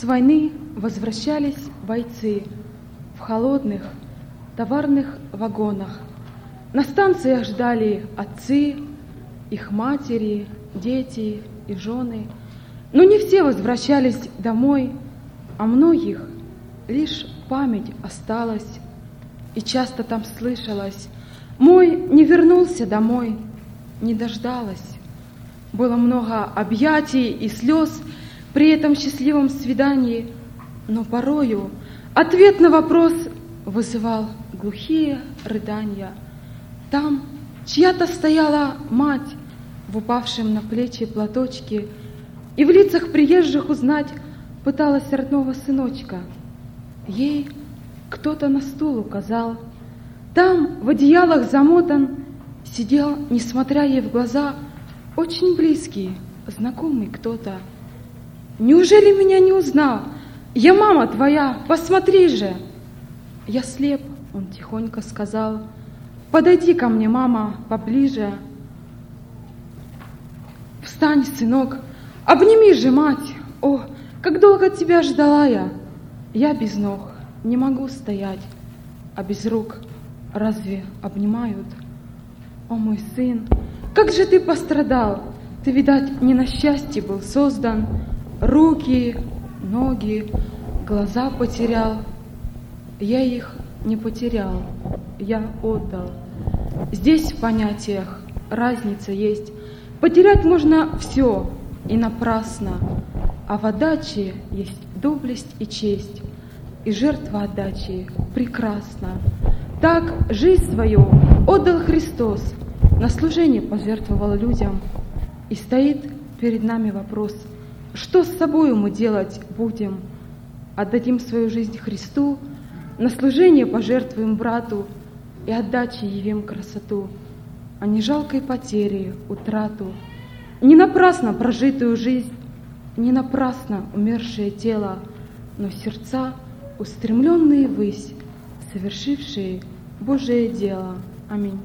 С войны возвращались бойцы в холодных товарных вагонах. На станциях ждали отцы, их матери, дети и жены. Но не все возвращались домой, а многих лишь память осталась. И часто там слышалось: «Мой не вернулся домой, не дождалась». Было много объятий и слез при этом счастливом свидании, но порою ответ на вопрос вызывал глухие рыдания. Там чья-то стояла мать в упавшем на плечи платочке и в лицах приезжих узнать пыталась родного сыночка. Ей кто-то на стул указал. Там в одеялах замотан сидел, несмотря ей в глаза, очень близкий, знакомый кто-то. «Неужели меня не узнал? Я мама твоя, посмотри же!» «Я слеп», — он тихонько сказал. «Подойди ко мне, мама, поближе. Встань, сынок, обними же мать. О, как долго тебя ждала я! Я без ног не могу стоять, а без рук разве обнимают? О, мой сын, как же ты пострадал! Ты, видать, не на счастье был создан. Руки, ноги, глаза потерял. Я их не потерял, я отдал». Здесь в понятиях разница есть. Потерять можно все и напрасно, а в отдаче есть доблесть и честь, и жертва отдачи прекрасна. Так жизнь свою отдал Христос, на служение пожертвовал людям. И стоит перед нами вопрос: что с собою мы делать будем? Отдадим свою жизнь Христу, на служение пожертвуем брату и отдачей явим красоту, а не жалкой потери, утрату. Не напрасно прожитую жизнь, не напрасно умершее тело, но сердца, устремленные ввысь, совершившие Божие дело. Аминь.